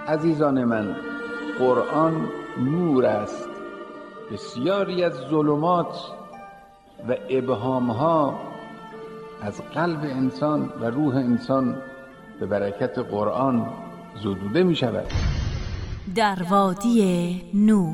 عزیزان من، قرآن نور است. بسیاری از ظلمات و ابهامها از قلب انسان و روح انسان به برکت قرآن زدوده می شود. در وادی نور.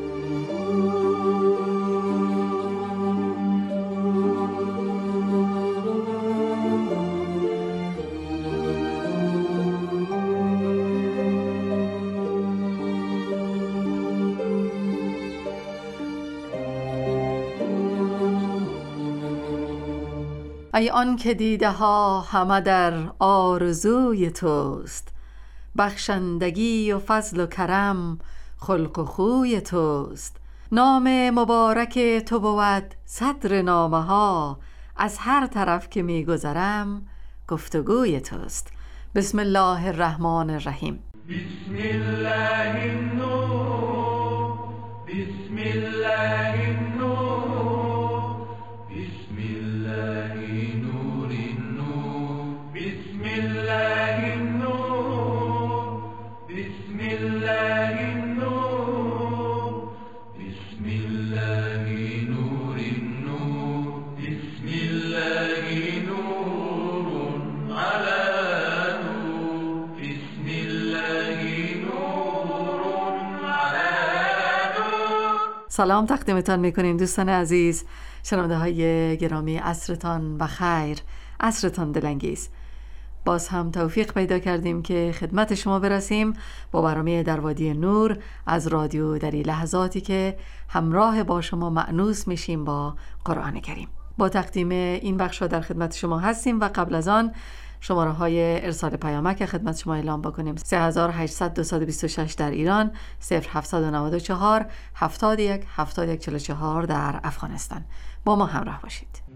ای آن که دیده ها همه در آرزوی توست، بخشندگی و فضل و کرم خلق و خوی توست. نام مبارک تو بود صدر نامه ها، از هر طرف که می گذرم گفتگوی توست. بسم الله الرحمن الرحیم. بسم الله النور، بسم الله النور، بسم الله نور النور، بسم الله النور، بسم الله النور، بسم الله نور النور، بسم الله نور على نور، بسم الله نور على نور. سلام تقدیمتان میکنیم دوستان عزیز، شنونده های گرامی. عصرتان بخیر، عصرتان دلانگیز. باز هم توفیق پیدا کردیم که خدمت شما برسیم با برنامه در وادی نور از رادیو دری، لحظاتی که همراه با شما مأنوس میشیم با قرآن کریم. با تقدیم این بخش در خدمت شما هستیم و قبل از آن شماره های ارسال پیامک خدمت شما اعلام بکنیم: 3800 در ایران، 0794 71 71 44 در افغانستان. با ما همراه باشید.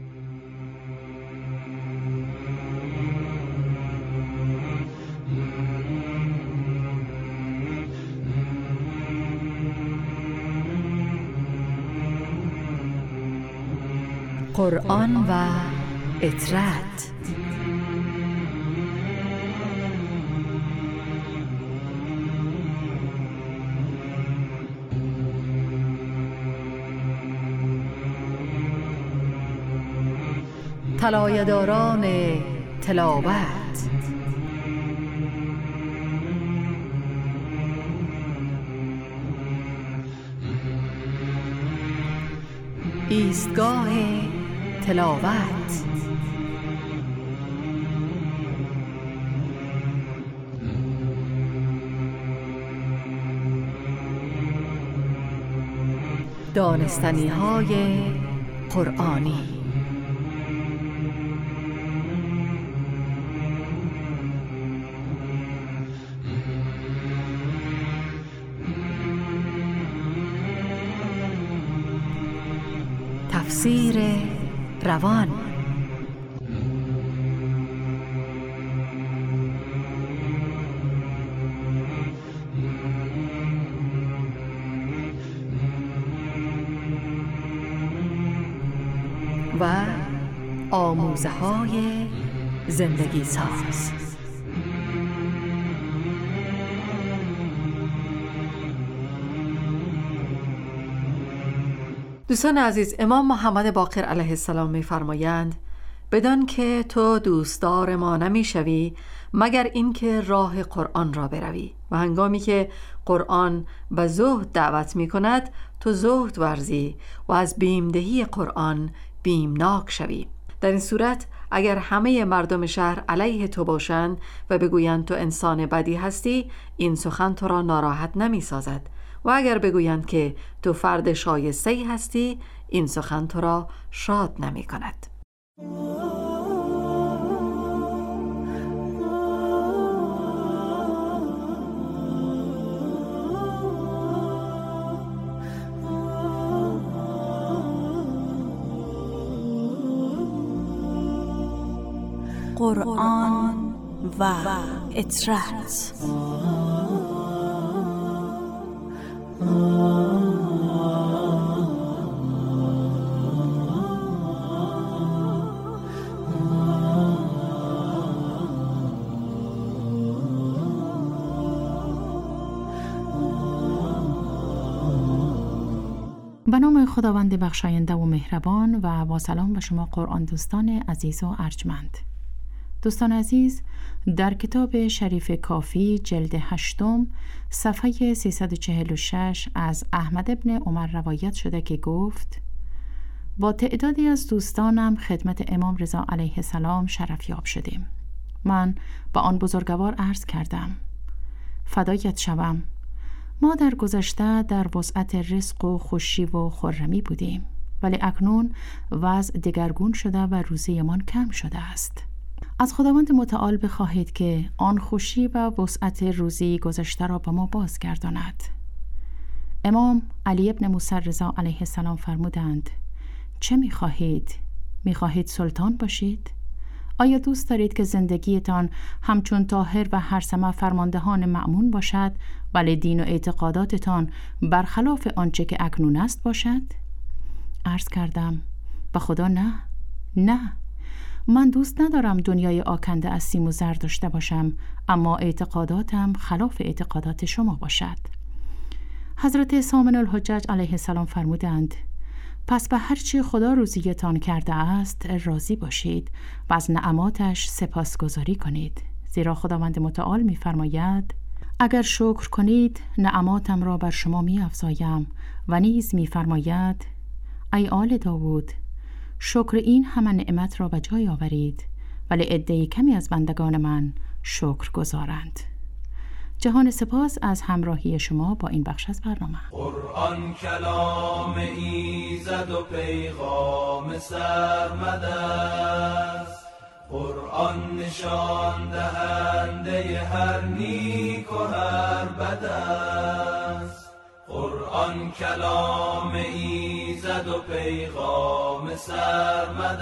قرآن و اطرت. طلایه‌داران تلاوت. ایستگاه تلاوت. دانستنی‌های قرآنی. تفسیر روان. و آموزه‌های زندگی ساز. دوستان عزیز، امام محمد باقر علیه السلام می‌فرمایند: بدان که تو دوستدار ما نمی‌شوی مگر اینکه راه قرآن را بروی، و هنگامی که قرآن به زهد دعوت می‌کند تو زهد ورزی و از بیمدهی قرآن بیمناک شوی. در این صورت اگر همه مردم شهر علیه تو باشند و بگویند تو انسان بدی هستی، این سخن تو را ناراحت نمی‌سازد، و اگر بگویند که تو فرد شایسته‌ای هستی، این سخن تو را شاد نمی‌کند. قرآن و اطرت. به نام خداوند بخشاینده و مهربان و با سلام به شما قرآن دوستان عزیز و ارجمند. دوستان عزیز، در کتاب شریف کافی جلد 8 صفحه 346 از احمد ابن عمر روایت شده که گفت: با تعدادی از دوستانم خدمت امام رضا علیه السلام شرفیاب شدیم. من با آن بزرگوار عرض کردم: فدایت شوم، ما در گذشته در وسعت رزق و خوشی و خرمی بودیم، ولی اکنون وضع دگرگون شده و روزیمان کم شده است. از خداوند متعال بخواهید که آن خوشی و وسعت روزی گذشته را به ما بازگرداند. امام علی ابن موسی رضا علیه السلام فرمودند: چه می‌خواهید؟ می‌خواهید سلطان باشید؟ آیا دوست دارید که زندگیتان همچون طاهر و هرثمه فرماندهان مأمون باشد، ولی دین و اعتقاداتتان برخلاف آنچه که اکنون است باشد؟ عرض کردم: به خدا نه. من دوست ندارم دنیای آکنده از سیم و زر داشته باشم، اما اعتقاداتم خلاف اعتقادات شما باشد. حضرت سامن الحجج علیه السلام فرمودند: پس به هرچی خدا روزیتان کرده است راضی باشید و از نعماتش سپاسگزاری کنید، زیرا خداوند متعال می‌فرماید: اگر شکر کنید نعماتم را بر شما می‌افزایم، و نیز می‌فرماید: ای آل داوود، شکر این همه نعمت را به جای آورید، ولی عده کمی از بندگان من شکر گزارند. جهان سپاس از همراهی شما با این بخش از برنامه. قرآن کلام ایزد و پیغام سرمد است، قرآن نشان دهنده هر نیک و هر بد است. قرآن کلام ایزد و پیغام سرمد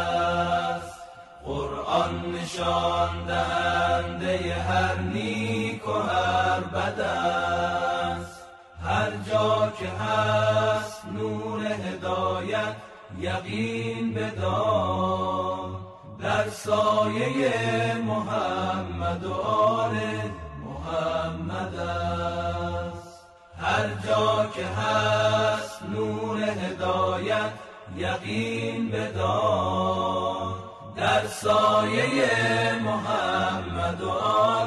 است، قرآن نشان دهنده هر نیک و هر بد است. هر جا که هست نور هدایت یقین بدار، در سایه محمد و آل محمد است. هر جا که هست نور هدایت یقین بدار، در سایه محمد و آل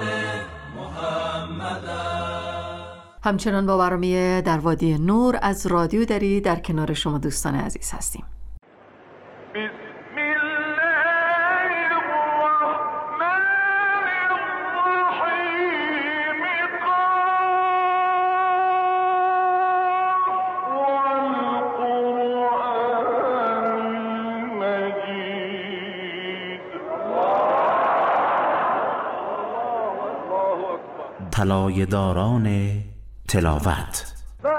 محمد است. همچنان با برنامه در وادی نور از رادیو دری در کنار شما دوستان عزیز هستیم. طلایه داران تلاوت.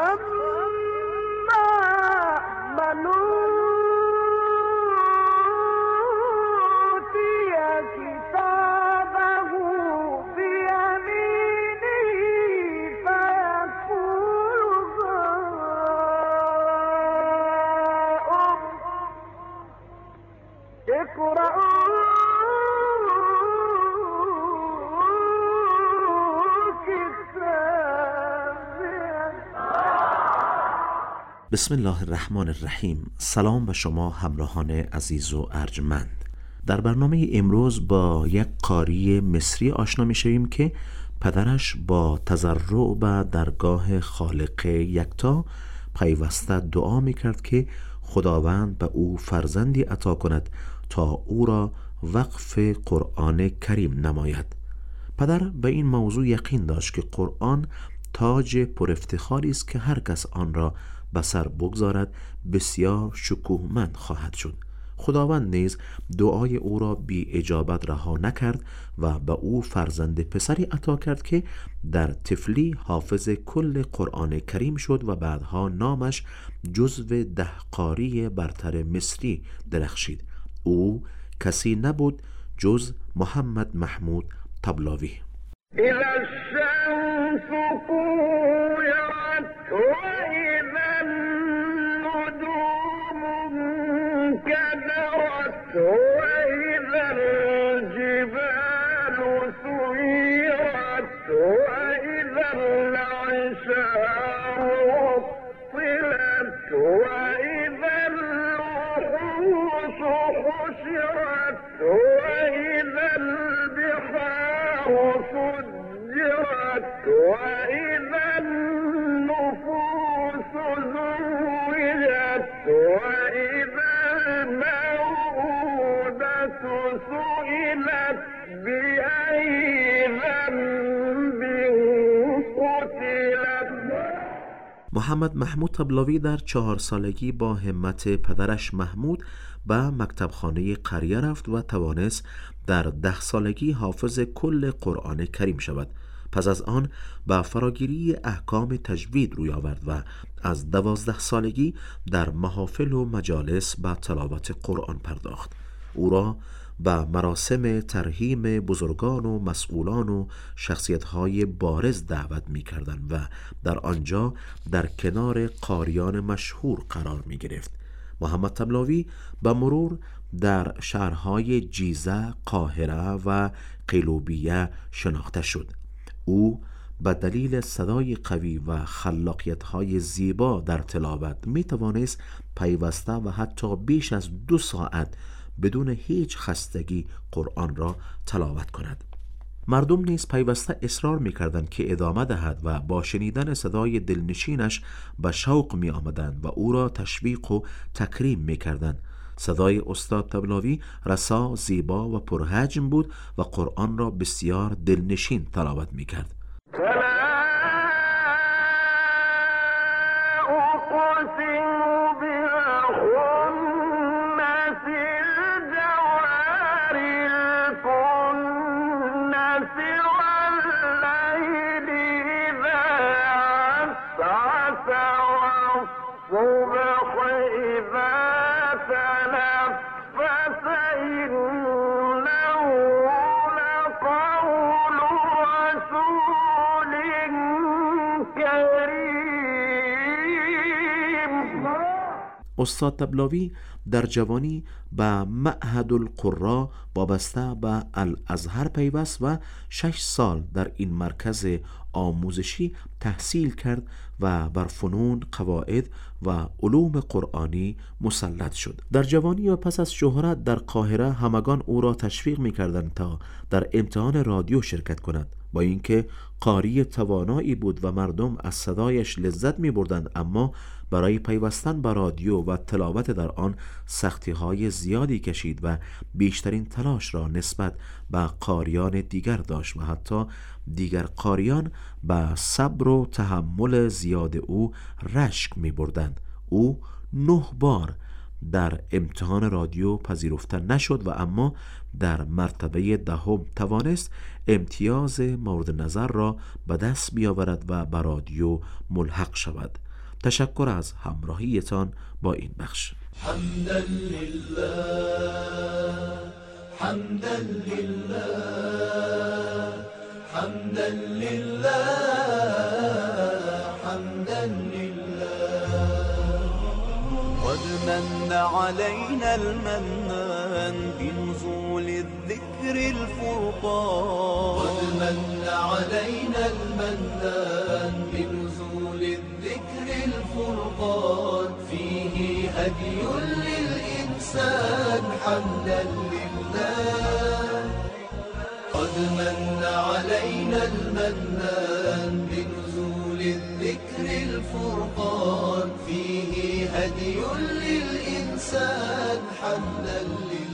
بسم الله الرحمن الرحیم. سلام به شما همراهان عزیز و ارجمند. در برنامه امروز با یک قاری مصری آشنا می شویم که پدرش با تضرع به درگاه خالق یکتا پیوسته دعا می کرد که خداوند به او فرزندی عطا کند تا او را وقف قرآن کریم نماید. پدر به این موضوع یقین داشت که قرآن تاج پر افتخاری است که هر کس آن را به سر بگذارد بسیار شکوهمند خواهد شد. خداوند نیز دعای او را بی اجابت رها نکرد و به او فرزند پسری عطا کرد که در طفلی حافظ کل قرآن کریم شد و بعدها نامش جزو 10 قاری برتر مصری درخشید. او کسی نبود جز محمد محمود طبلاوی. اذا الشمس كورت واذا النجوم انكدرت واذا الجبال سيرت واذا العشار عطلت سئلت بأي ذنب قتلت. محمد محمود طبلاوی در 4 سالگی با همت پدرش محمود به مکتبخانه قریه رفت و توانست در 10 سالگی حافظ کل قرآن کریم شود. پس از آن به فراگیری احکام تجوید روی آورد و از 12 سالگی در محافل و مجالس به تلاوت قرآن پرداخت. او را به مراسم ترحیم بزرگان و مسئولان و شخصیت‌های بارز دعوت می‌کردند و در آنجا در کنار قاریان مشهور قرار می‌گرفت. محمد طبلاوی به مرور در شهرهای جیزه، قاهره و قلیوبیه شناخته شد. او به دلیل صدای قوی و خلاقیت‌های زیبا در تلاوت می‌توانست پیوسته و حتی بیش از 2 ساعت بدون هیچ خستگی قرآن را تلاوت کند. مردم نیز پیوسته اصرار می‌کردند که ادامه دهد و با شنیدن صدای دلنشینش به شوق می‌آمدند و او را تشویق و تکریم می‌کردند. صدای استاد طبلاوی رسا، زیبا و پرحجم بود و قرآن را بسیار دلنشین تلاوت می‌کرد. استاد طبلاوی در جوانی به معهد القرا وابسته به الازهر پیوست و 6 سال در این مرکز آموزشی تحصیل کرد و بر فنون، قواعد و علوم قرآنی مسلط شد. در جوانی و پس از شهرت در قاهره همگان او را تشویق می‌کردند تا در امتحان رادیو شرکت کند. با اینکه قاری توانایی بود و مردم از صدایش لذت می‌بردند، اما برای پیوستن به رادیو و تلاوت در آن سختی‌های زیادی کشید و بیشترین تلاش را نسبت به قاریان دیگر داشت و حتی دیگر قاریان به صبر و تحمل زیاد او رشک می‌بردند. او 9 بار در امتحان رادیو پذیرفته نشد و اما در مرتبه 10 توانست امتیاز مورد نظر را به دست بیاورد و به رادیو ملحق شود. تشکر از همراهیتان با این بخش. حمدا لله حمدا لله حمدا لله حمدا لله قد من علينا المنان بنزول الذكر الفرقان قد من علينا المنان بنزول الذكر الفرقان فيه هدي للإنسان حمدا لله قد من علينا المنان بنزول الذكر الفرقان فيه هدي للإنسان حمدا لله.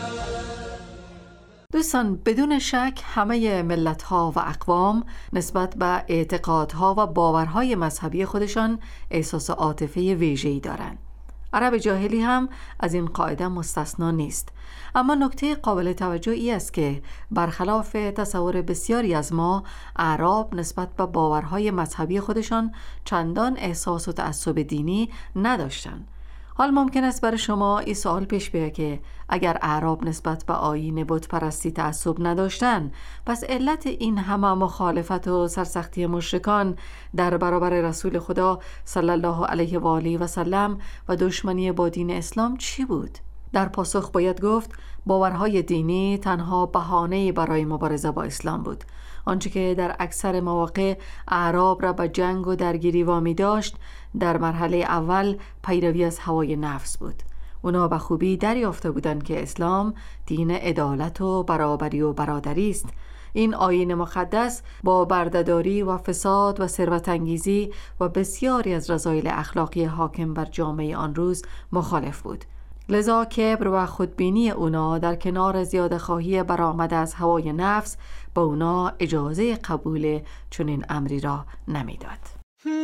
دوستان، بدون شک همه ملت‌ها و اقوام نسبت به اعتقادها و باورهای مذهبی خودشان احساس عاطفه ویژه‌ای دارند. عرب جاهلی هم از این قاعده مستثنا نیست. اما نکته قابل توجهی است که برخلاف تصور بسیاری از ما، اعراب نسبت به باورهای مذهبی خودشان چندان احساس و تعصب دینی نداشتند. حال ممکن است برای شما این سوال پیش بیاید که اگر اعراب نسبت به آیین بت پرستی تعصب نداشتند، پس علت این همه مخالفت و سرسختی مشرکان در برابر رسول خدا صلی الله علیه و آله و سلم و دشمنی با دین اسلام چی بود؟ در پاسخ باید گفت باورهای دینی تنها بهانه‌ای برای مبارزه با اسلام بود. آنچه که در اکثر مواقع اعراب را به جنگ و درگیری وامی داشت، در مرحله اول پیروی از هوای نفس بود. اونا به خوبی دریافته بودند که اسلام دین عدالت و برابری و برادری است. این آیین مقدس با بردهداری و فساد و ثروت انگیزی و بسیاری از رذایل اخلاقی حاکم بر جامعه آن روز مخالف بود. لذا کبر و خودبینی اونا در کنار زیاده خواهی برآمده از هوای نفس با اونا اجازه قبول چنین امری را نمیداد.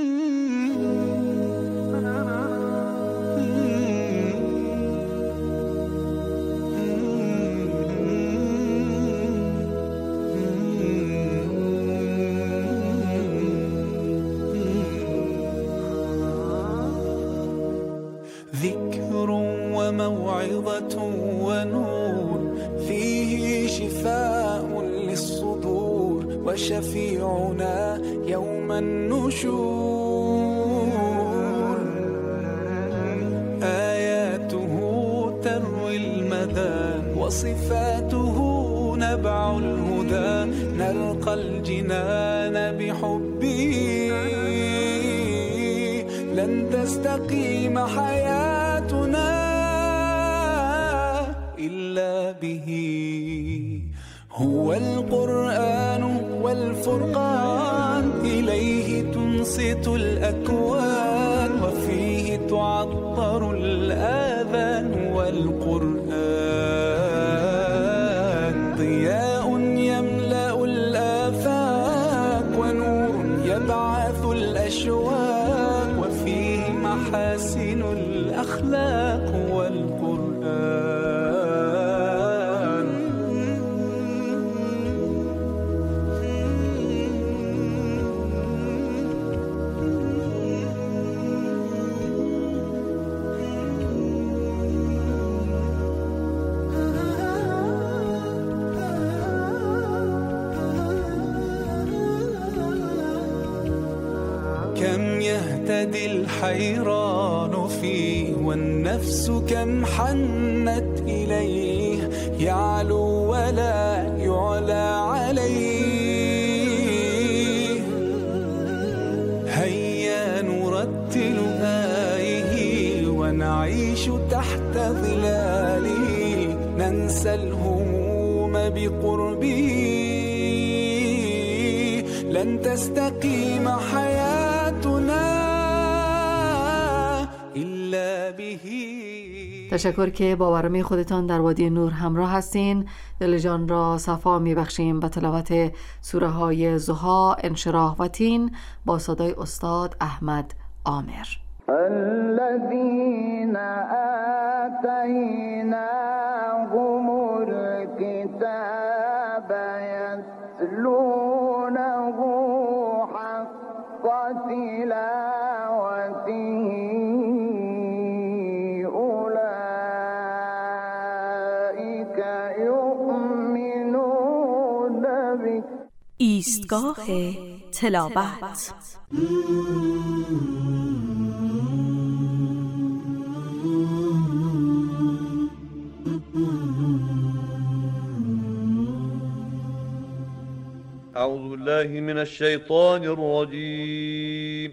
ذكر وموعظة ونور فيه شفاء للصدور وشفيعنا يوم النشور آياته تروي المدى وصفاته نبع الهدى نلقى الجنان بحبه لن تستقيم حياتنا إلا به هو القرآن والفرقان إليه تنصت الأكوان وفيه تعطر الآذان والقرآن ضياء يملأ الآفاق ونور يبعث الأشواق وفيه محاسن الأخلاق والقرآن كم يهتدي الحيران فيه والنفس كم حنت إليه يعلو ولا يعلى عليه هيا نرتل آيه ونعيش تحت ظلاله ننسى الهموم بقربه لن تستقيم حياتنا إلا به. تشکر که با برنامه خودتان در وادی نور همراه هستین. دل جان را صفا میبخشیم به تلاوت سوره های ضحی، انشراح و تین با صدای استاد احمد عامر. الذين آتيناهم الكتاب يتلونه حق تلاوته أولئك يؤمنون به. ایستگاه تلاوت. أعوذ بالله من الشيطان الرجيم.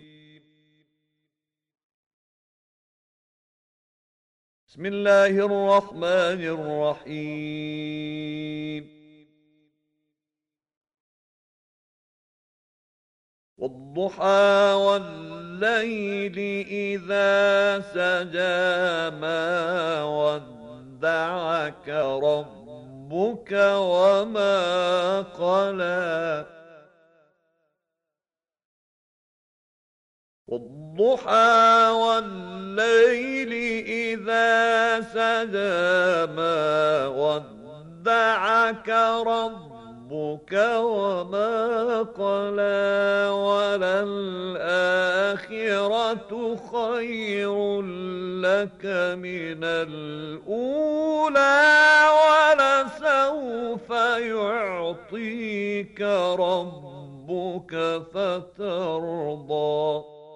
بسم الله الرحمن الرحيم. والضحى والليل إذا سجى ما ودعك ربك وما قلى. والضحى والليل إذا سجى ما ودعك ربك وما قلى. وللآخرة خير لك من الأولى ولسوف يعطيك ربك فترضى.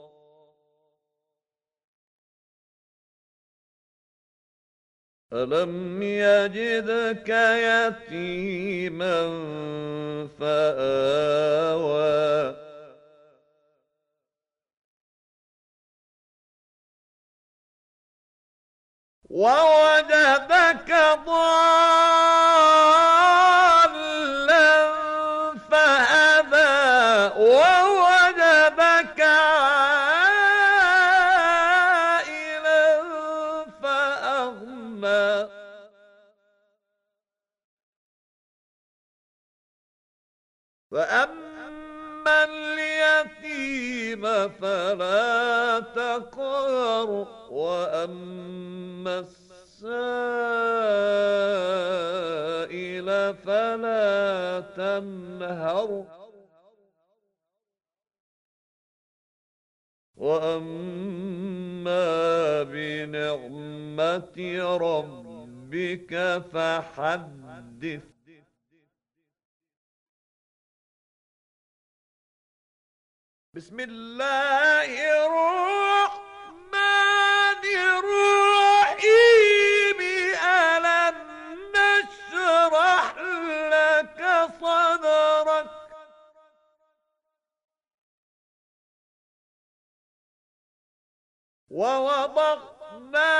ألم يجدك يتيما فآوى. ووجدك ضالا فهدى. ووجدك عائلا فأغنى. فأما اليتيم فلا تقهر وأما السائل فلا تنهر وأما بنعمة ربك فحدث. بسم الله الرحمن الرحيم. ألم نشرح لك صدرك ووضعنا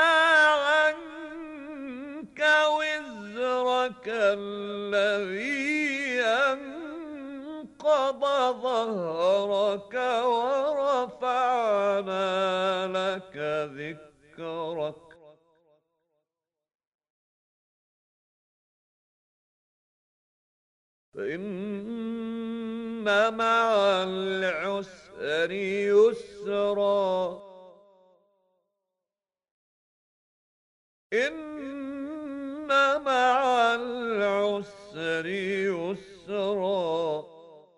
عنك وزرك الذي أنقض ظهرك ورفعنا لك ذكرك فإن مع العسر يسرا إن مع العسر يسرا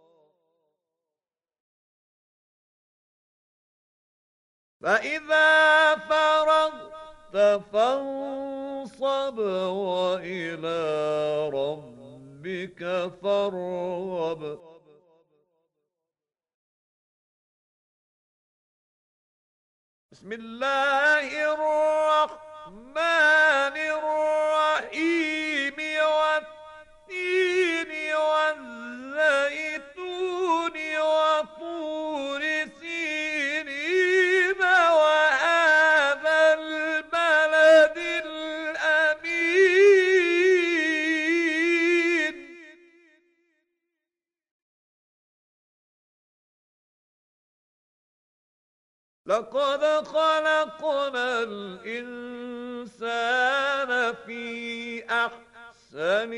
فإذا فرغت فانصب وإلى ربك فارغب. بسم الله الرحمن الرحيم. والتين والزيتون وطور سينين وهذا البلد الأمين. لقد خلقنا الإنسان في أحسن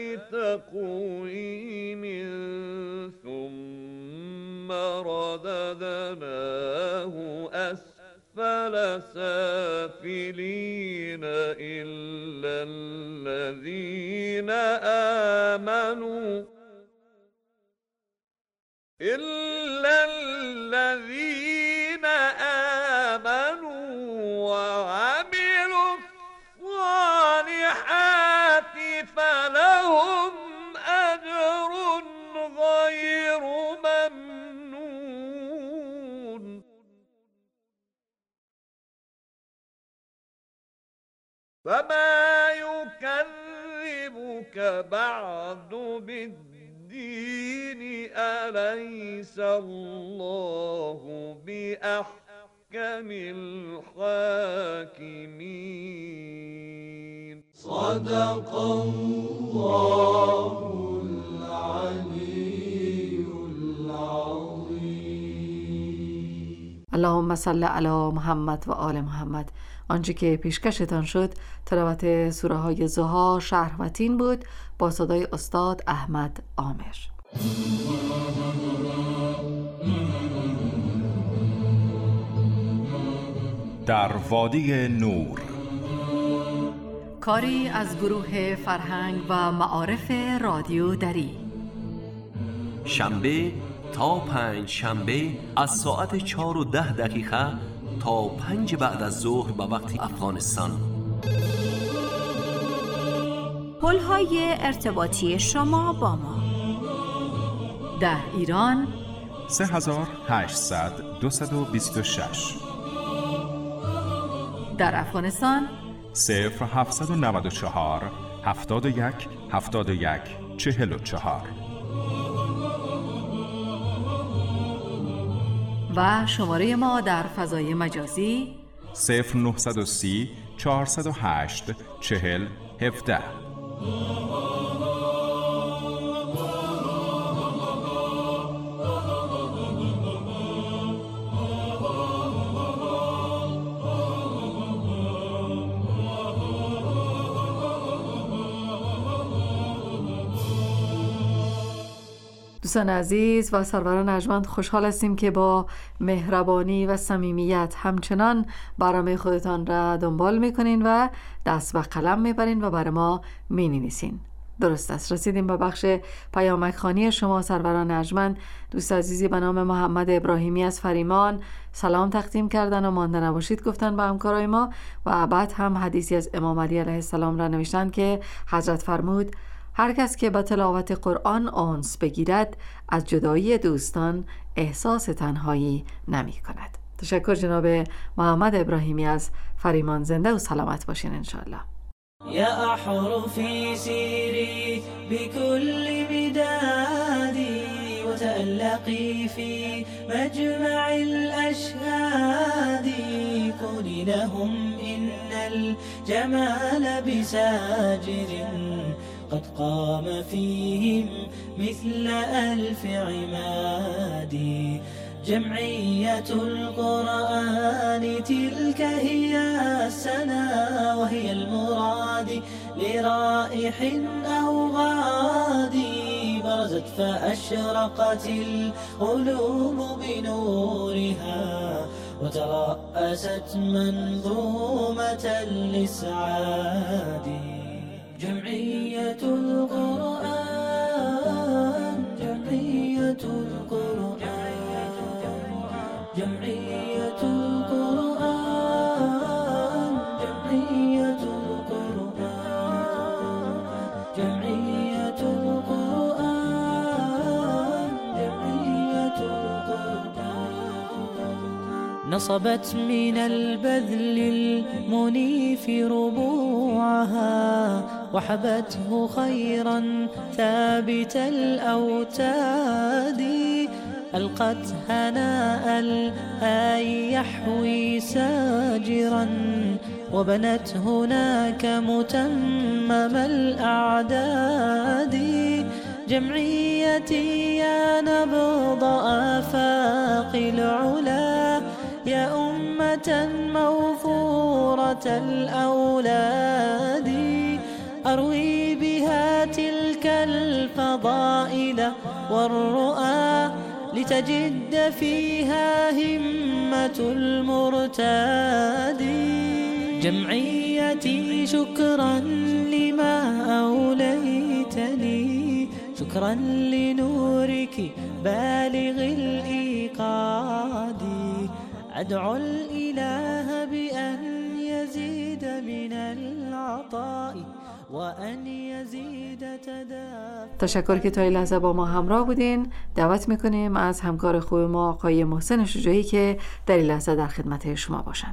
تقويم ثم رددناه أسفل سافلين إلا الذين آمنوا وعملوا الصالحات فلهم أجر غير ممنون. فما يكذبك بعد بالدين أليس الله بأحكم الحاكمين. صدق الله العلي العظيم. اللهم صل علی محمد و آل محمد. آنچه که پیشکشتان شد تلاوت سوره های ضحی، شرح و تین بود با صدای استاد احمد عامر. در وادی نور، کاری از گروه فرهنگ و معارف رادیو دری. شنبه تا پنج شنبه از ساعت 4:10 تا 5 بعد از ظهر به وقت افغانستان. پل‌های ارتباطی شما با ما: در ایران 3800-226، در افغانستان 0794-71-71-44 و شماره ما در فضای مجازی 0930-408-4017. دوستان عزیز و سروران ارجمند، خوشحال هستیم که با مهربانی و صمیمیت همچنان برنامه خودتان را دنبال میکنین و دست به قلم میبرین و برای ما مینویسین. درست است، رسیدیم به بخش پیامک خوانی شما سروران ارجمند. دوست عزیزی به نام محمد ابراهیمی از فریمان سلام تقدیم کردن و مانده نباشید گفتن به همکارای ما و بعد هم حدیثی از امام علی علیه السلام را نوشتن که حضرت فرمود هر کس که با تلاوت قرآن آنس بگیرد از جدایی دوستان احساس تنهایی نمی کند. تشکر جناب محمد ابراهیمی از فریمان. زنده و سلامت باشین انشاءالله. يا أحرفي سيري بكل بدادي وتألقي في مجمع الأشهاد كوني لهم إن الجمال بساجر قد قام فيهم مثل ألف عماد جمعية القرآن تلك هي السنا وهي المراد لرائح أو غادي برزت فأشرقت القلوب بنورها وترأست منظومة الإسعاد جمعية القرآن جمعية القرآن جمعية القرآن جمعية القرآن جمعية القرآن جمعية القرآن نصبت من البذل المنيف ربوعها وحبته خيرا ثابت الأوتاد ألقت هناء الآي يحوي ساجرا وبنت هناك متمم الأعداد جمعيتي يا نبض آفاق العلا يا أمة موفورة الأولاد أروي بها تلك الفضائل والرؤى لتجد فيها همة المرتاد جمعيتي شكرا لما أوليتني شكرا لنورك بالغ الإيقاد أدعو الإله بأن يزيد من العطاء وأن يزيد تدافع. تشکر که تا این لحظه با ما همراه بودین. دعوت میکنیم از همکار خوب ما آقای محسن شجاعی که در این لحظه در خدمت شما باشن.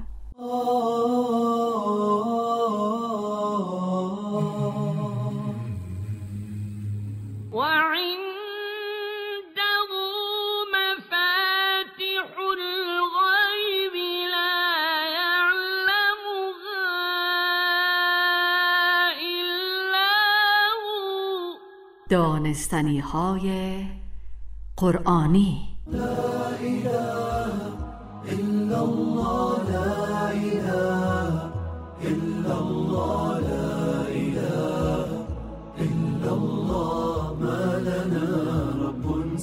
دانستنی های قرآنی. لا اله الا الله لا اله الا الله لا اله الا الله ما لنا رب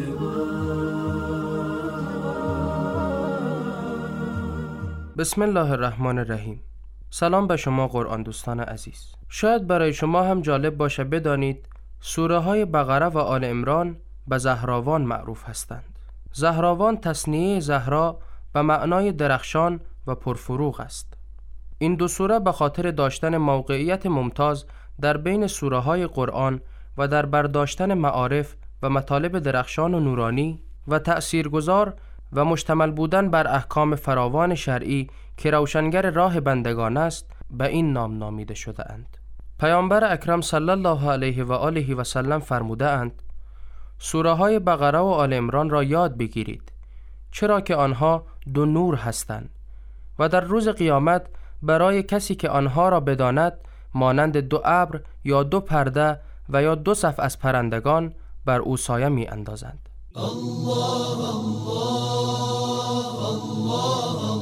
سواه. بسم الله الرحمن الرحیم. سلام به شما قرآن دوستان عزیز. شاید برای شما هم جالب باشه بدانید سوره های بقره و آل عمران به زهراوان معروف هستند. زهراوان تصنیه زهرا به معنای درخشان و پرفروغ است. این دو سوره به خاطر داشتن موقعیت ممتاز در بین سوره های قرآن و در برداشتن معارف و مطالب درخشان و نورانی و تأثیرگذار و مشتمل بودن بر احکام فراوان شرعی که روشنگر راه بندگان است به این نام نامیده شده اند. پیامبر اکرم صلی الله علیه و آله و سلم فرموده اند سوره های بقره و آل عمران را یاد بگیرید چرا که آنها دو نور هستند و در روز قیامت برای کسی که آنها را بداند مانند دو ابر یا دو پرده و یا دو صف از پرندگان بر او سایه می اندازند. الله الله الله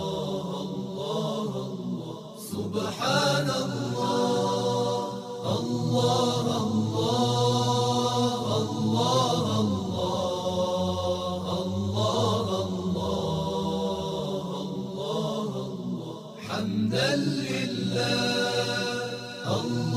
الله سبحان الله الله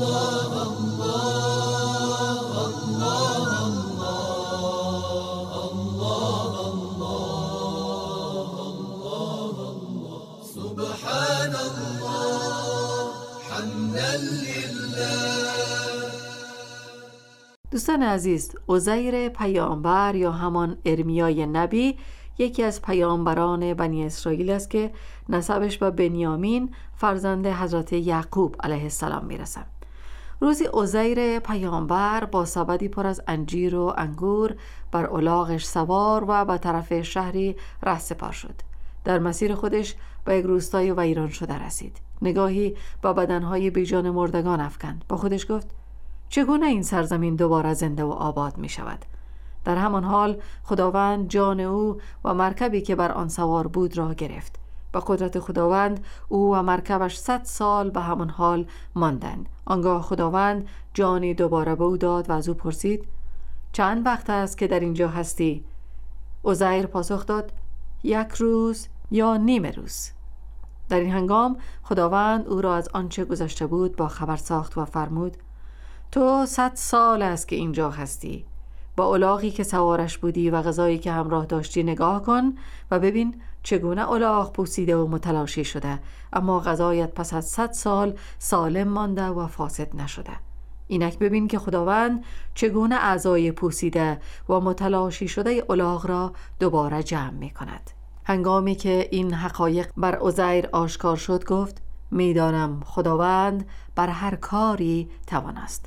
دوستان عزیز، عزیر پیامبر یا همان ارمیای نبی یکی از پیامبران بنی اسرائیل است که نسبش به بنیامین فرزند حضرت یعقوب علیه السلام میرسد. روزی عزیر پیامبر با سبدی پر از انجیر و انگور بر الاغش سوار و به طرف شهری رهسپار شد. در مسیر خودش به یک روستای ویران شده رسید. نگاهی به بدنهای بیجان مردگان افکند. با خودش گفت چگونه این سرزمین دوباره زنده و آباد می شود؟ در همان حال خداوند جان او و مرکبی که بر آن سوار بود را گرفت. با قدرت خداوند او و مرکبش 100 سال به همان حال ماندند. آنگاه خداوند جانی دوباره به او داد و از او پرسید چند وقت است که در اینجا هستی؟ عزیر پاسخ داد 1 روز یا نیم روز. در این هنگام خداوند او را از آنچه گذشته بود با خبر ساخت و فرمود تو 100 سال است که اینجا هستی. با الاغی که سوارش بودی و غذایی که همراه داشتی نگاه کن و ببین چگونه الاغ پوسیده و متلاشی شده، اما غذایت پس از 100 سال سالم مانده و فاسد نشده. اینک ببین که خداوند چگونه اعضای پوسیده و متلاشی شده الاغ را دوباره جمع می کند. هنگامی که این حقایق بر عزیر آشکار شد گفت میدانم خداوند بر هر کاری توان است.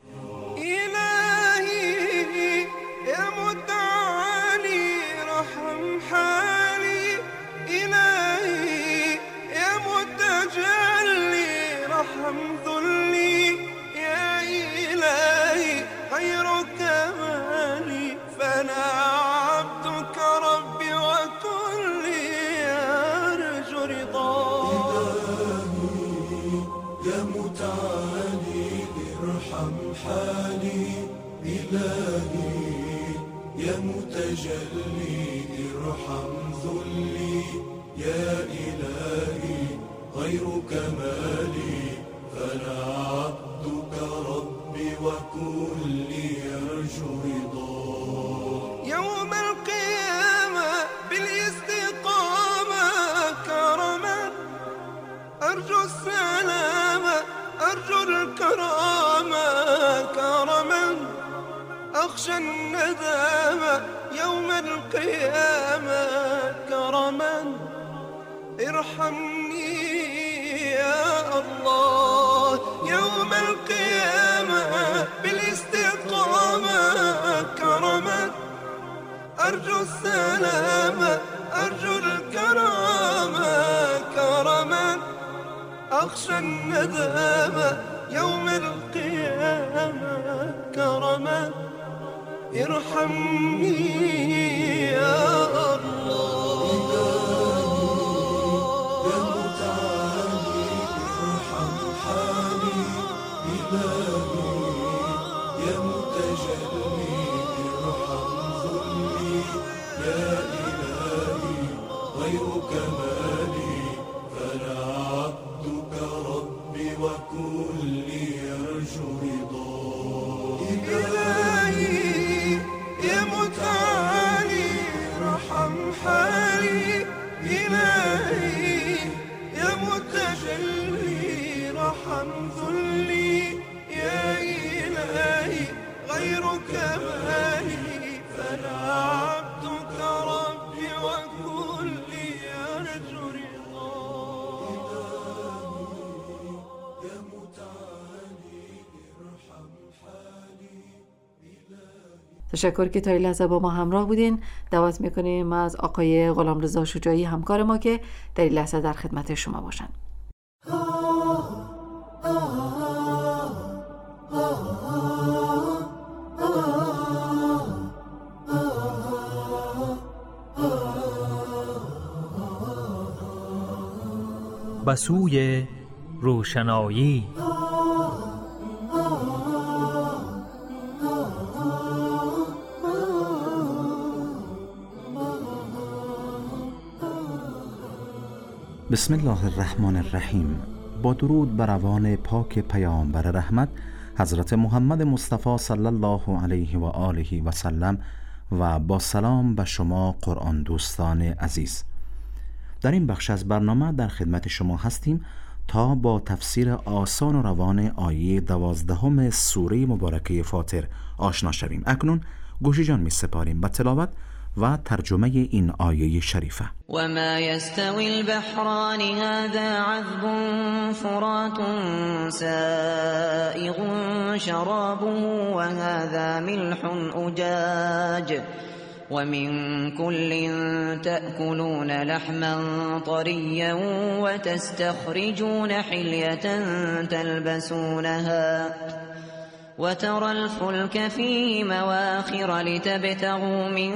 تجلي ارحم ذلي يا إلهي غير كمالي فأنا عبدك ربي وكلي يرجو رضاك يوم القيامة بالاستقامة كرما أرجو السلامة أرجو الكرامة كرما أخشى الندامة يوم القيامة كرما ارحمني يا الله يوم القيامة بالاستقامة كرما أرجو السلامة أرجو الكرامة كرما أخشى الندامة يوم القيامة كرما ارحمني يا الله يا متعالي ارحم حالي إلهي يا متجلي ارحم ذلي يا إلهي غير كمالي فأنا عبدك ربي وكلي يرجو رضاك يا متعالي ارحم حالي إلهي يا متجلي ارحم ذلي يا إلهي غير كمالي فأنا عبدك ربي وكلي يرجو رضاك يا متعالي ارحم حالي. تشکر که تا این لحظه با ما همراه بودین. دعوت میکنیم از آقای غلامرضا شجاعی همکار ما که در این لحظه در خدمت شما باشن. به سوی روشنایی. بسم الله الرحمن الرحیم. با درود بر روان پاک پیامبر رحمت حضرت محمد مصطفی صلی الله علیه و آله و سلم و با سلام به شما قرآن دوستان عزیز. در این بخش از برنامه در خدمت شما هستیم تا با تفسیر آسان و روان آیه 12 سوره مبارکه فاطر آشنا شویم. اکنون گوش جان می سپاریم به تلاوت و ترجمه این آیه شریفه. و ما یستوی البحران هذا عذب فرات سائغ شرابه و هذا ملح اجاج ومن كل تأكلون لحما طريا وتستخرجون حلية تلبسونها وترى الفلك فيه مواخر لتبتغوا من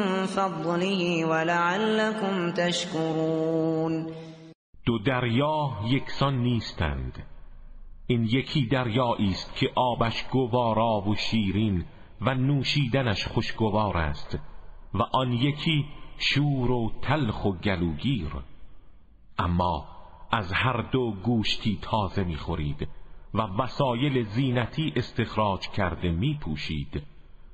فضله ولعلكم تشكرون. دو دریا یکسان نیستند. این یکی دریایی است که آبش گوارا و شیرین و نوشیدنش خوشگوار است و آن یکی شور و تلخ و گلوگیر. اما از هر دو گوشتی تازه می‌خورید و وسایل زینتی استخراج کرده می‌پوشید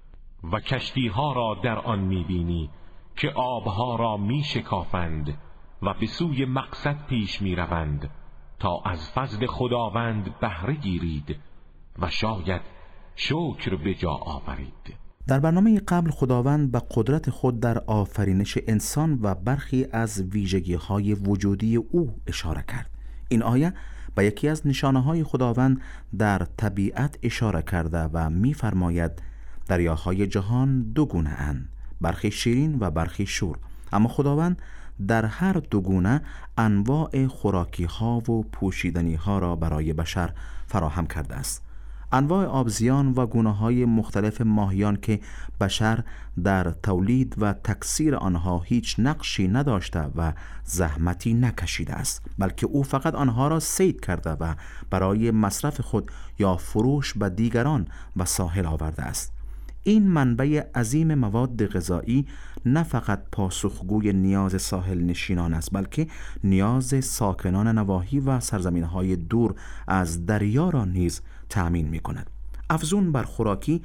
و کشتی‌ها را در آن می‌بینی که آبها را می‌شکافند و به سوی مقصد پیش می‌روند تا از فضل خداوند بهره گیرید و شاید شکر به جا آورید. در برنامه قبل خداوند به قدرت خود در آفرینش انسان و برخی از ویژگی‌های وجودی او اشاره کرد. این آیه به یکی از نشانه‌های خداوند در طبیعت اشاره کرده و می‌فرماید دریاهای جهان دو گونه اند، برخی شیرین و برخی شور، اما خداوند در هر دو گونه انواع خوراکی‌ها و پوشیدنی‌ها را برای بشر فراهم کرده است. انواع آبزیان و گونه‌های مختلف ماهیان که بشر در تولید و تکثیر آنها هیچ نقشی نداشته و زحمتی نکشیده است، بلکه او فقط آنها را صید کرده و برای مصرف خود یا فروش به دیگران و ساحل آورده است. این منبع عظیم مواد غذایی نه فقط پاسخگوی نیاز ساحل نشینان است، بلکه نیاز ساکنان نواحی و سرزمین‌های دور از دریا را نیز تأمین می‌کند. افزون بر خوراکی،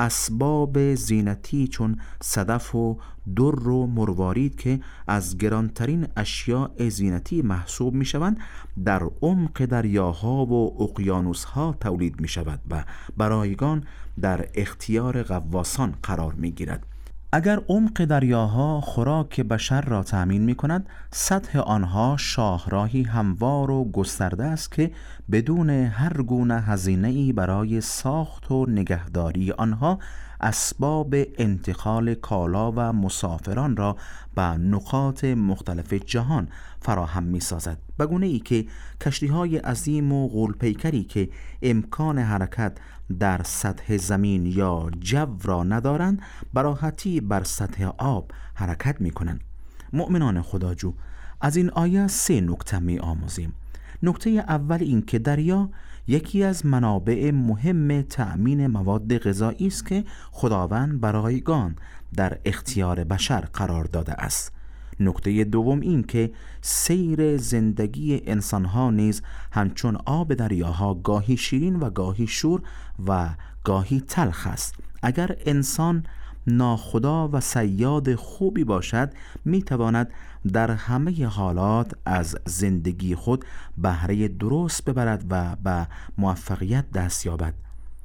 اسباب زینتی چون صدف و در و مروارید که از گرانترین اشیاء زینتی محسوب می‌شوند، در عمق دریاها و اقیانوس‌ها تولید می‌شود و برایگان در اختیار غواصان قرار می‌گیرد. اگر عمق دریاها خوراک بشر را تأمین می‌کند، سطح آنها شاهراهی هموار و گسترده است که بدون هر گونه هزینه‌ای برای ساخت و نگهداری آنها اسباب انتقال کالا و مسافران را به نقاط مختلف جهان فراهم می‌سازد، به گونه‌ای که کشتی‌های عظیم و غول‌پیکری که امکان حرکت در سطح زمین یا جو را ندارند به راحتی بر سطح آب حرکت می‌کنند. مؤمنان خداجو، از این آیه 3 نکته می‌آموزیم. نکته اول این که دریا یکی از منابع مهم تأمین مواد غذایی است که خداوند برایگان در اختیار بشر قرار داده است. نکته دوم این که سیر زندگی انسانها نیز همچون آب دریاها گاهی شیرین و گاهی شور و گاهی تلخ است. اگر انسان ناخدا و صیاد خوبی باشد، میتواند در همه حالات از زندگی خود بهره درست ببرد و به موفقیت دست یابد.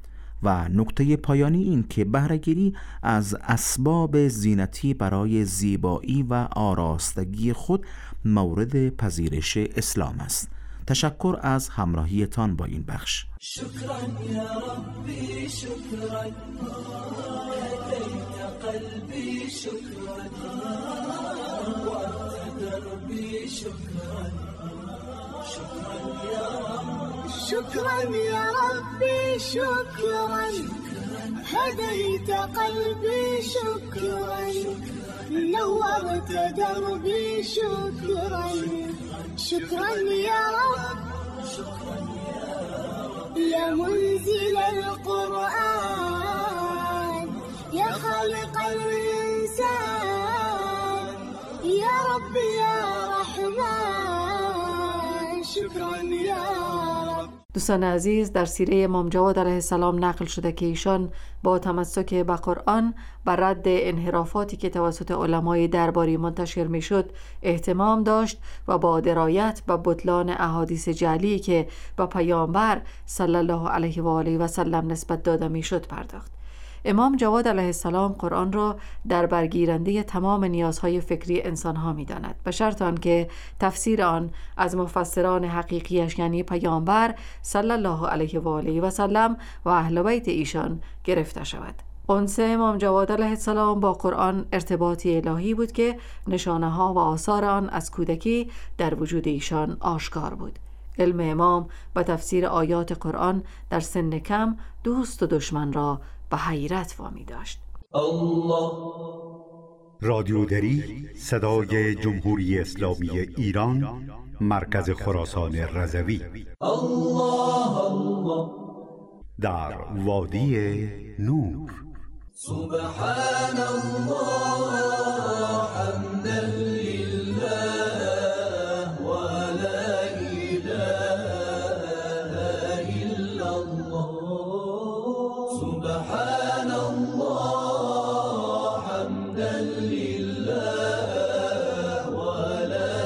و نکته پایانی این که بهره‌گیری از اسباب زینتی برای زیبایی و آراستگی خود مورد پذیرش اسلام است. تشکر از همراهیتان با این بخش. شکرا یا ربی، شکرا هدیت قلبی، شکرا وقت دربی، شکرا شکرا یا رب، شكرا يا ربي شكرا هديت قلبي شكرا نورت دربي شكرا شكرا يا رب يا منزل القرآن يا خالق الإنسان يا رب يا رحمن شكرا يا رب دوستان عزیز، در سیره امام جواد علیه السلام نقل شده که ایشان با تمسک به قرآن بر رد انحرافاتی که توسط علمای درباری منتشر میشد اهتمام داشت و با درایت به بطلان احادیث جعلی که به پیامبر صلی الله علیه و آله و سلم نسبت داده میشد پرداخت. امام جواد علیه السلام قرآن را در برگیرنده تمام نیازهای فکری انسانها می داند، به شرط آنکه تفسیر آن از مفسران حقیقیش یعنی پیامبر صلی الله علیه و آله و سلم و اهل بیت ایشان گرفته شود. انس امام جواد علیه السلام با قرآن ارتباطی الهی بود که نشانه ها و آثار آن از کودکی در وجود ایشان آشکار بود. علم امام با تفسیر آیات قرآن در سن کم دوست و دشمن را به حیرت وامی داشت. رادیودری صدای جمهوری اسلامی ایران، مرکز خراسان رضوی، در وادی نور. سبحان الله حمدا لله و لا اله الا الله. سبحان الله حمدا لله و لا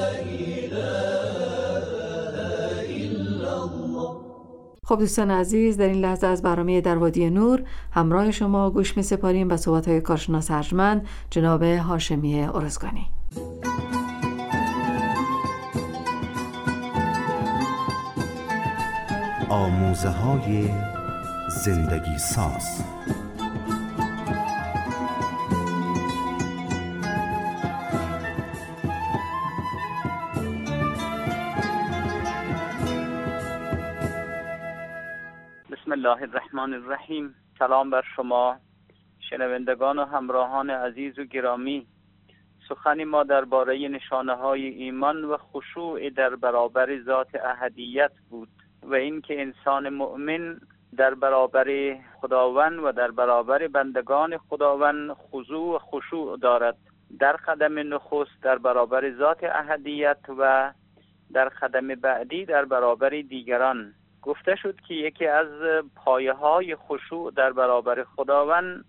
اله الا الله. خب دوستان عزیز، در این لحظه از برنامه در وادی نور همراه شما گوش می سپاریم به صحبت‌های کارشناس ارجمند جناب هاشمی ارزگانی. آموزه‌های زندگی ساز. بسم الله الرحمن الرحیم. سلام بر شما شنوندگان و همراهان عزیز و گرامی. سخن ما درباره نشانه‌های ایمان و خشوع در برابر ذات احدیت بود و اینکه انسان مؤمن در برابر خداوند و در برابر بندگان خداوند خضوع و خشوع دارد. در قدم نخست در برابر ذات احدیت و در قدم بعدی در برابر دیگران. گفته شد که یکی از پایه‌های خشوع در برابر خداوند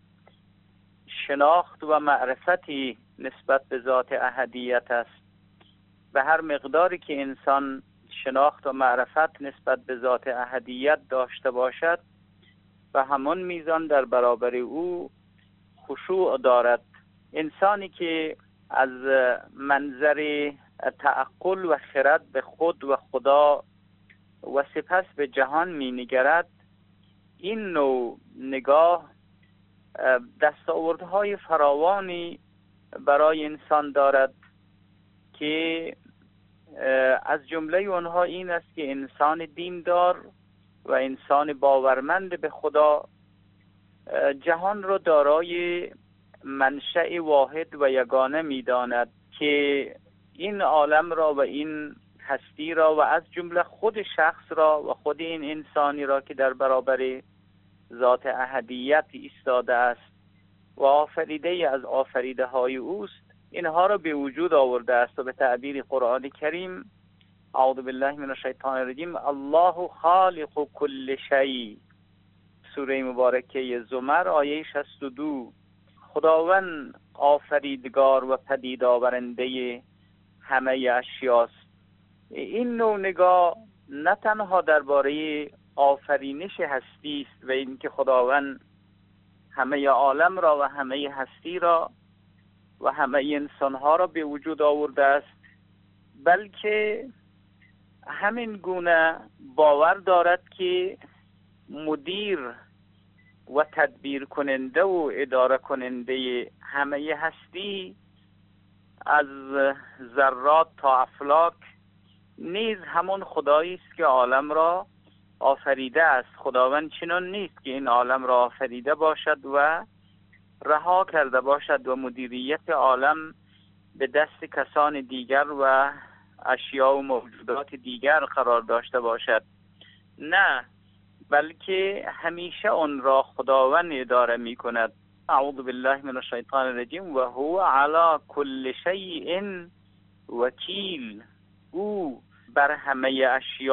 شناخت و معرفتی نسبت به ذات احدیت است. به هر مقداری که انسان شناخت و معرفت نسبت به ذات احدیت داشته باشد و همان میزان در برابر او خشوع دارد. انسانی که از منظر تعقل و خرد به خود و خدا و سپس به جهان می نگرد، این نوع نگاه دستاوردهای فراوانی برای انسان دارد که از جمله آنها این است که انسان دیندار و انسان باورمند به خدا جهان را دارای منشأ واحد و یگانه می داند که این عالم را و این هستی را و از جمله خود شخص را و خود این انسانی را که در برابر ذات احدیت ایستاده است و آفریده از آفریده های اوست، اینها را به وجود آورده است و به تعبیر قرآن کریم اعوذ بالله من الشیطان الرجیم الله خالق کل شیء، سوره مبارکه زمر آیه 62. خداوند آفریدگار و پدید آورنده همه اشیاست. این نوع نگاه نه تنها درباره آفرینش هستی است و اینکه خداوند همه عالم را و همه هستی را و همه انسانها را به وجود آورده است، بلکه همین گونه باور دارد که مدیر و تدبیر کننده و اداره کننده همه هستی از ذرات تا افلاک نیز همون خدایی است که عالم را آفریده است. خداوند چنان نیست که این عالم را آفریده باشد و رها کرده باشد و مدیریت عالم به دست کسان دیگر و اشیاء و موجودات دیگر قرار داشته باشد. نه، بلکه همیشه آن را خداوند اداره می کند. اعوذ بالله من الشیطان الرجیم و هو علی کل شیء وکیل. او بر همه اشیاء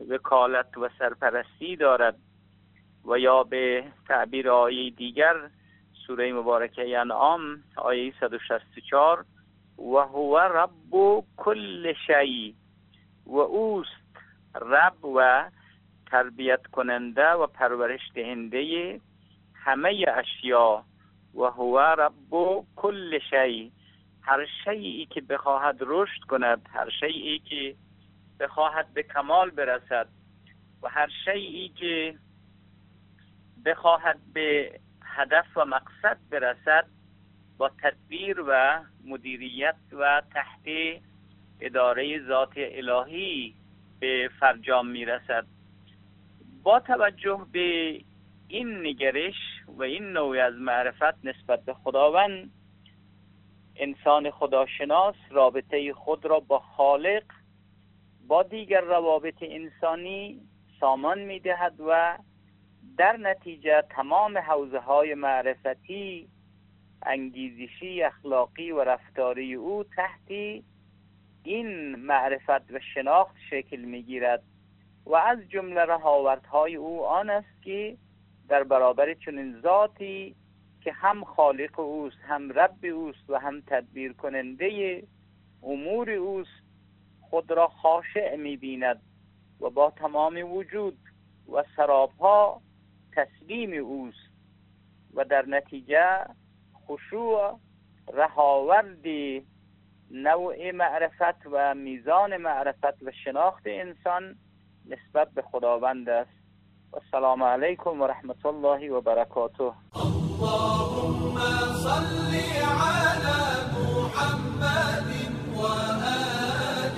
وکالت و سرپرستی دارد و یا به تعبیر آیه دیگر سوره مبارکه انعام آیه 164 و هو رب کل شیء، و اوست رب و تربیت کننده و پرورش دهنده همه اشیا. و هو رب کل شیء، هر شیئی که بخواهد رشد کند، هر شیئی که بخواهد به کمال برسد و هر شیئی که بخواهد به هدف و مقصد برسد با تدبیر و مدیریت و تحت اداره ذات الهی به فرجام میرسد. با توجه به این نگرش و این نوع از معرفت نسبت به خداوند، انسان خداشناس رابطه خود را با خالق با دیگر روابط انسانی سامان می‌دهد و در نتیجه تمام حوزه‌های معرفتی، انگیزشی، اخلاقی و رفتاری او تحت این معرفت و شناخت شکل می‌گیرد و از جمله رهاوردهای او آن است که در برابر چنین ذاتی که هم خالق اوست، هم رب اوست و هم تدبیر کننده امور اوست، خود را خاشع می‌بیند و با تمام وجود و سرابها تسلیم اوست و در نتیجه خشوع رهاورد نوع معرفت و میزان معرفت و شناخت انسان نسبت به خداوند است. و السلام علیکم و رحمت الله و برکاته. اللهم صل على محمد و آل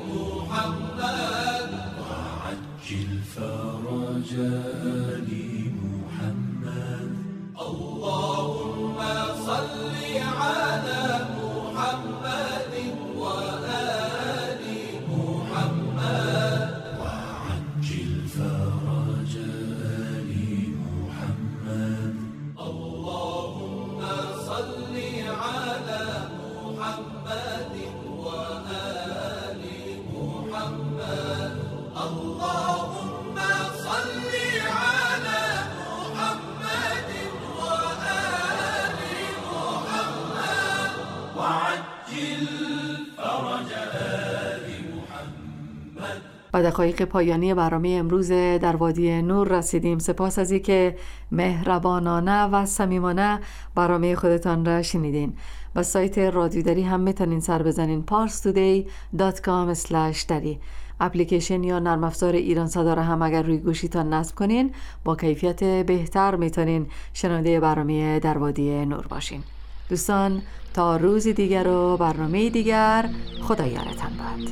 محمد وعجل فرج آل محمد. اللهم صل على محمد و آل محمد وعجل فرج آل محمد. اللهم صل على محمد و آل محمد. اللهم صل على محمد و آل محمد وعجل فرج آل محمد. و دقایق پایانی برنامه امروز در وادی نور رسیدیم. سپاس از اینکه مهربانانه و صمیمانه برنامه خودتان را شنیدین. و سایت رادیو دری هم میتونین سر بزنین parstoday.com/dari. اپلیکیشن یا نرم افزار ایران صدا را هم اگر روی گوشیتان نصب کنین با کیفیت بهتر میتونین شنونده برنامه در وادی نور باشین. دوستان تا روز دیگر و برنامه دیگر، خدا یارتان باد.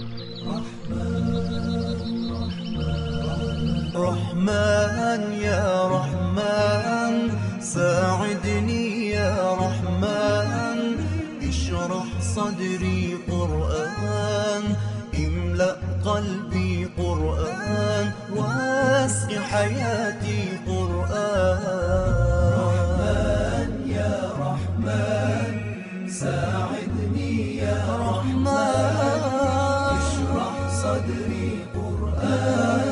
رحمن يا رحمن ساعدني يا رحمن اشرح صدري قرآن املأ قلبي قرآن واسع حياتي قرآن. رحمن يا رحمن ساعدني يا رحمن اشرح صدري قرآن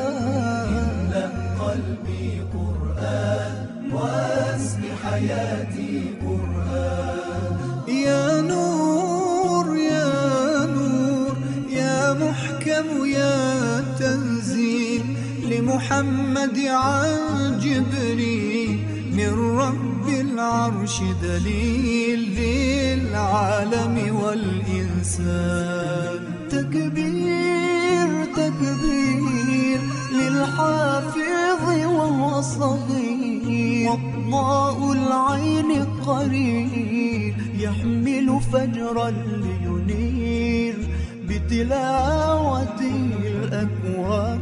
قلبي قرآن واسم حياتي قرآن. يا نور يا نور يا محكم يا تنزيل لمحمد عن جبريل من رب العرش دليل للعالم والإنسان. تكبير تكبير للحافظ وهو صغير وضاء العين قرير يحمل فجرا لينير بتلاوته الأكوان.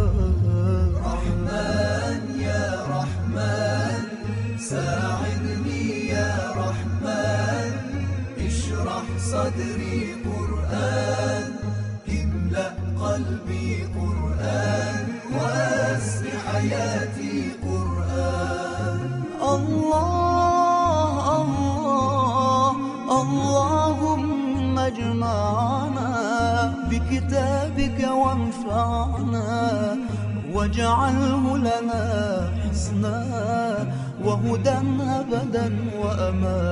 رحمن يا رحمن ساعدني يا رحمن اشرح صدري قرآن املأ قلبي قرآن واسع حياتي قرآن. الله الله اللهم اجمعنا بكتابك وانفعنا واجعله لنا حسنا وهدى أبدا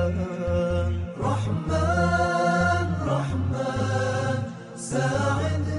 وأمان. رحمن رحمن ساعدنا